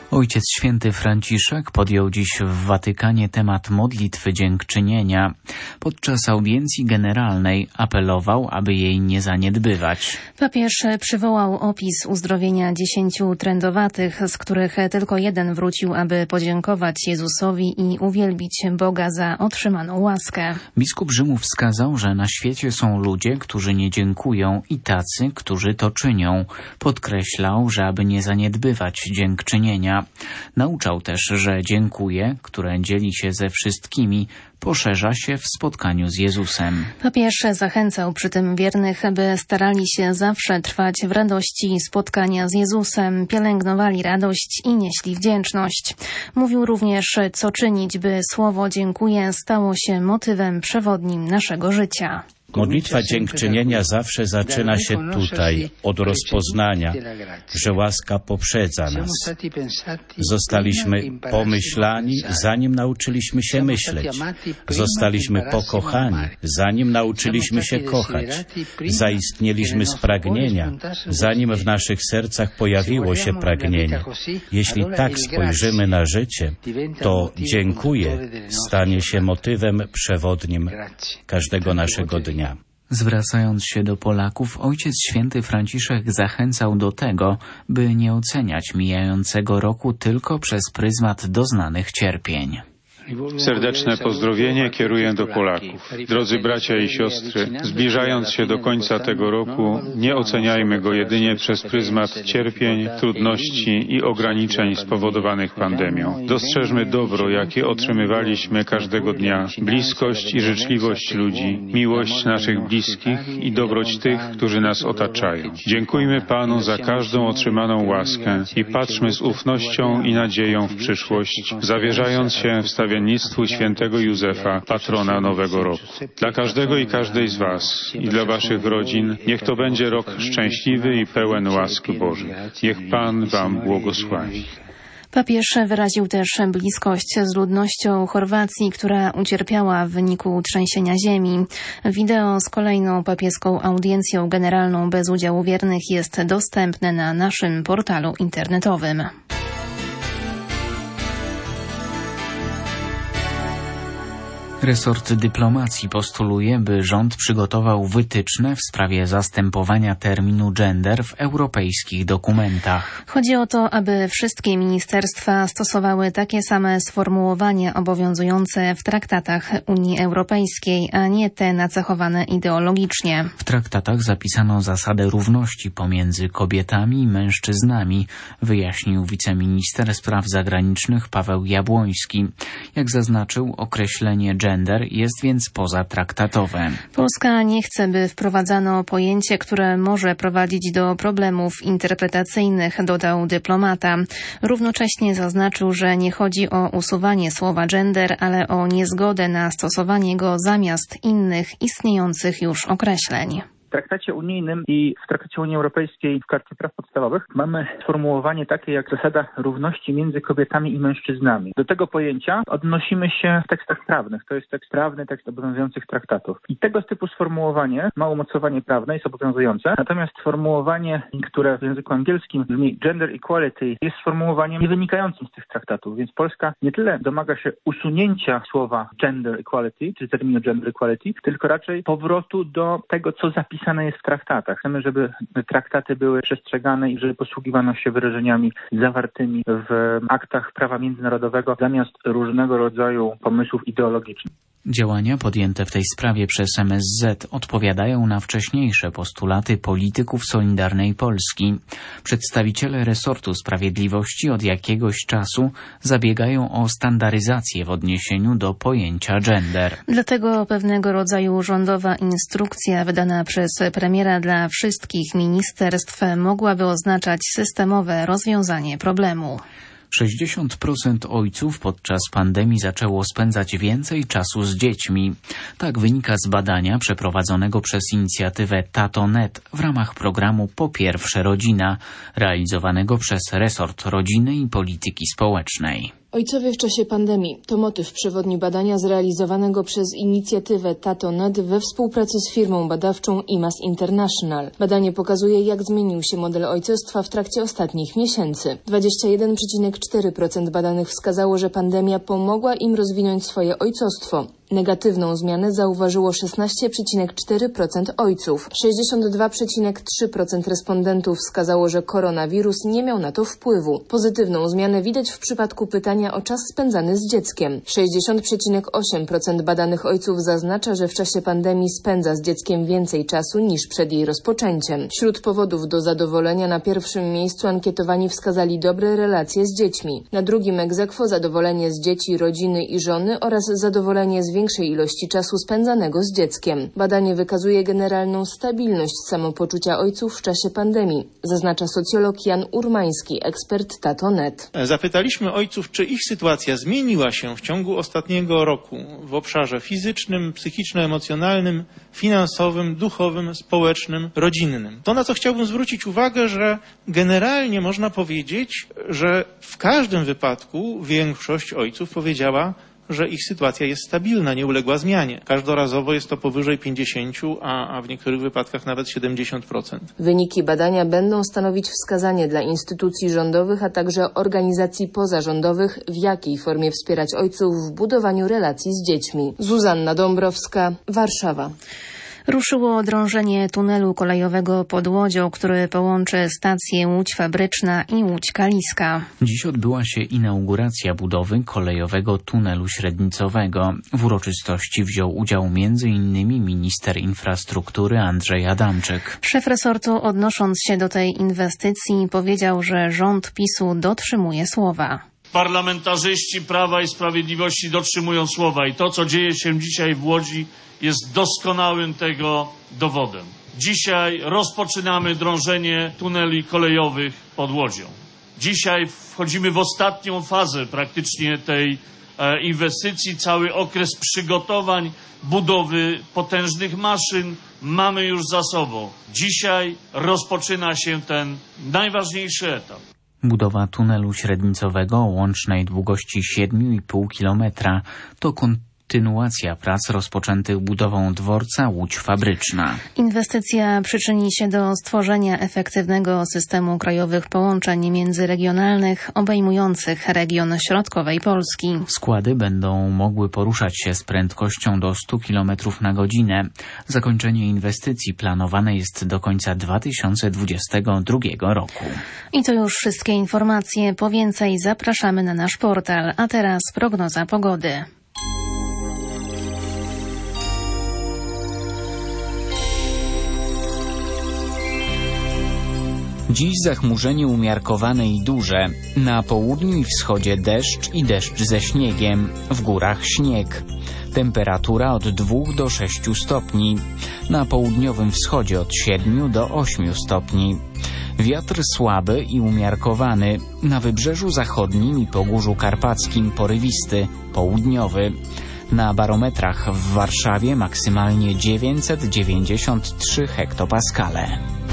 Ojciec Święty Franciszek podjął dziś w Watykanie temat modlitwy dziękczynienia. Podczas audiencji generalnej apelował, aby jej nie zaniedbywać. Papież przywołał opis uzdrowienia 10 trędowatych, z których tylko jeden wrócił, aby podziękować Jezusowi i uwielbić Boga za otrzymaną łaskę. Biskup Rzymu wskazał, że na świecie są ludzie, którzy nie dziękują i tacy, którzy to czynią. Podkreślał, że aby nie zaniedbywać dziękczynienia. Nauczał też, że dziękuję, które dzieli się ze wszystkimi, poszerza się w spotkaniu z Jezusem. Papież zachęcał przy tym wiernych, by starali się zawsze trwać w radości spotkania z Jezusem, pielęgnowali radość i nieśli wdzięczność. Mówił również, co czynić, by słowo dziękuję stało się motywem przewodnim naszego życia. Modlitwa dziękczynienia zawsze zaczyna się tutaj, od rozpoznania, że łaska poprzedza nas. Zostaliśmy pomyślani, zanim nauczyliśmy się myśleć. Zostaliśmy pokochani, zanim nauczyliśmy się kochać. Zaistnieliśmy z pragnienia, zanim w naszych sercach pojawiło się pragnienie. Jeśli tak spojrzymy na życie, to dziękuję stanie się motywem przewodnim każdego naszego dnia. Zwracając się do Polaków, Ojciec Święty Franciszek zachęcał do tego, by nie oceniać mijającego roku tylko przez pryzmat doznanych cierpień. Serdeczne pozdrowienie kieruję do Polaków. Drodzy bracia i siostry, zbliżając się do końca tego roku, nie oceniajmy go jedynie przez pryzmat cierpień, trudności i ograniczeń spowodowanych pandemią. Dostrzeżmy dobro, jakie otrzymywaliśmy każdego dnia, bliskość i życzliwość ludzi, miłość naszych bliskich i dobroć tych, którzy nas otaczają. Dziękujmy Panu za każdą otrzymaną łaskę i patrzmy z ufnością i nadzieją w przyszłość, zawierzając się w stawiennictwu świętego Józefa, patrona Nowego Roku. Dla każdego i każdej z Was i dla Waszych rodzin niech to będzie rok szczęśliwy i pełen łaski Bożej. Niech Pan Wam błogosławi. Papież wyraził też bliskość z ludnością Chorwacji, która ucierpiała w wyniku trzęsienia ziemi. Wideo z kolejną papieską audiencją generalną bez udziału wiernych jest dostępne na naszym portalu internetowym. Resort dyplomacji postuluje, by rząd przygotował wytyczne w sprawie zastępowania terminu gender w europejskich dokumentach. Chodzi o to, aby wszystkie ministerstwa stosowały takie same sformułowania obowiązujące w traktatach Unii Europejskiej, a nie te nacechowane ideologicznie. W traktatach zapisano zasadę równości pomiędzy kobietami i mężczyznami, wyjaśnił wiceminister spraw zagranicznych Paweł Jabłoński. Jak zaznaczył, określenie gender jest więc pozatraktatowe. Polska nie chce, by wprowadzano pojęcie, które może prowadzić do problemów interpretacyjnych, dodał dyplomata. Równocześnie zaznaczył, że nie chodzi o usuwanie słowa gender, ale o niezgodę na stosowanie go zamiast innych istniejących już określeń. W traktacie unijnym i w traktacie Unii Europejskiej w Karcie Praw Podstawowych mamy sformułowanie takie jak zasada równości między kobietami i mężczyznami. Do tego pojęcia odnosimy się w tekstach prawnych. To jest tekst prawny, tekst obowiązujących traktatów. I tego typu sformułowanie ma umocowanie prawne, jest obowiązujące. Natomiast sformułowanie, które w języku angielskim brzmi gender equality, jest sformułowaniem nie wynikającym z tych traktatów. Więc Polska nie tyle domaga się usunięcia słowa gender equality, czy terminu gender equality, tylko raczej powrotu do tego, co zapisane jest w traktatach. Chcemy, żeby traktaty były przestrzegane i żeby posługiwano się wyrażeniami zawartymi w aktach prawa międzynarodowego zamiast różnego rodzaju pomysłów ideologicznych. Działania podjęte w tej sprawie przez MSZ odpowiadają na wcześniejsze postulaty polityków Solidarnej Polski. Przedstawiciele resortu sprawiedliwości od jakiegoś czasu zabiegają o standaryzację w odniesieniu do pojęcia gender. Dlatego pewnego rodzaju rządowa instrukcja wydana przez premiera dla wszystkich ministerstw mogłaby oznaczać systemowe rozwiązanie problemu. 60% ojców podczas pandemii zaczęło spędzać więcej czasu z dziećmi. Tak wynika z badania przeprowadzonego przez inicjatywę Tato.net w ramach programu Po pierwsze rodzina, realizowanego przez resort rodziny i polityki społecznej. Ojcowie w czasie pandemii to motyw przewodni badania zrealizowanego przez inicjatywę Tato.net we współpracy z firmą badawczą IMAS International. Badanie pokazuje, jak zmienił się model ojcostwa w trakcie ostatnich miesięcy. 21,4% badanych wskazało, że pandemia pomogła im rozwinąć swoje ojcostwo. Negatywną zmianę zauważyło 16,4% ojców. 62,3% respondentów wskazało, że koronawirus nie miał na to wpływu. Pozytywną zmianę widać w przypadku pytania o czas spędzany z dzieckiem. 60,8% badanych ojców zaznacza, że w czasie pandemii spędza z dzieckiem więcej czasu niż przed jej rozpoczęciem. Wśród powodów do zadowolenia na pierwszym miejscu ankietowani wskazali dobre relacje z dziećmi. Na drugim ex aequo zadowolenie z dzieci, rodziny i żony oraz zadowolenie z większej ilości czasu spędzanego z dzieckiem. Badanie wykazuje generalną stabilność samopoczucia ojców w czasie pandemii, zaznacza socjolog Jan Urmański, ekspert Tato.net. Zapytaliśmy ojców, czy ich sytuacja zmieniła się w ciągu ostatniego roku w obszarze fizycznym, psychiczno-emocjonalnym, finansowym, duchowym, społecznym, rodzinnym. To, na co chciałbym zwrócić uwagę, że generalnie można powiedzieć, że w każdym wypadku większość ojców powiedziała, że ich sytuacja jest stabilna, nie uległa zmianie. Każdorazowo jest to powyżej 50%, a w niektórych wypadkach nawet 70%. Wyniki badania będą stanowić wskazanie dla instytucji rządowych, a także organizacji pozarządowych, w jakiej formie wspierać ojców w budowaniu relacji z dziećmi. Zuzanna Dąbrowska, Warszawa. Ruszyło drążenie tunelu kolejowego pod Łodzią, który połączy stację Łódź Fabryczna i Łódź Kaliska. Dziś odbyła się inauguracja budowy kolejowego tunelu średnicowego. W uroczystości wziął udział m.in. minister infrastruktury Andrzej Adamczyk. Szef resortu, odnosząc się do tej inwestycji, powiedział, że rząd PiS-u dotrzymuje słowa. Parlamentarzyści Prawa i Sprawiedliwości dotrzymują słowa i to, co dzieje się dzisiaj w Łodzi, jest doskonałym tego dowodem. Dzisiaj rozpoczynamy drążenie tuneli kolejowych pod Łodzią. Dzisiaj wchodzimy w ostatnią fazę praktycznie tej inwestycji. Cały okres przygotowań, budowy potężnych maszyn mamy już za sobą. Dzisiaj rozpoczyna się ten najważniejszy etap. Budowa tunelu średnicowego o łącznej długości 7,5 km to kontynuacja prac rozpoczętych budową dworca Łódź Fabryczna. Inwestycja przyczyni się do stworzenia efektywnego systemu krajowych połączeń międzyregionalnych obejmujących region środkowej Polski. Składy będą mogły poruszać się z prędkością do 100 km na godzinę. Zakończenie inwestycji planowane jest do końca 2022 roku. I to już wszystkie informacje. Po więcej zapraszamy na nasz portal. A teraz prognoza pogody. Dziś zachmurzenie umiarkowane i duże. Na południu i wschodzie deszcz i deszcz ze śniegiem. W górach śnieg. Temperatura od 2 do 6 stopni. Na południowym wschodzie od 7 do 8 stopni. Wiatr słaby i umiarkowany. Na wybrzeżu zachodnim i Pogórzu Karpackim porywisty, południowy. Na barometrach w Warszawie maksymalnie 993 hektopaskale.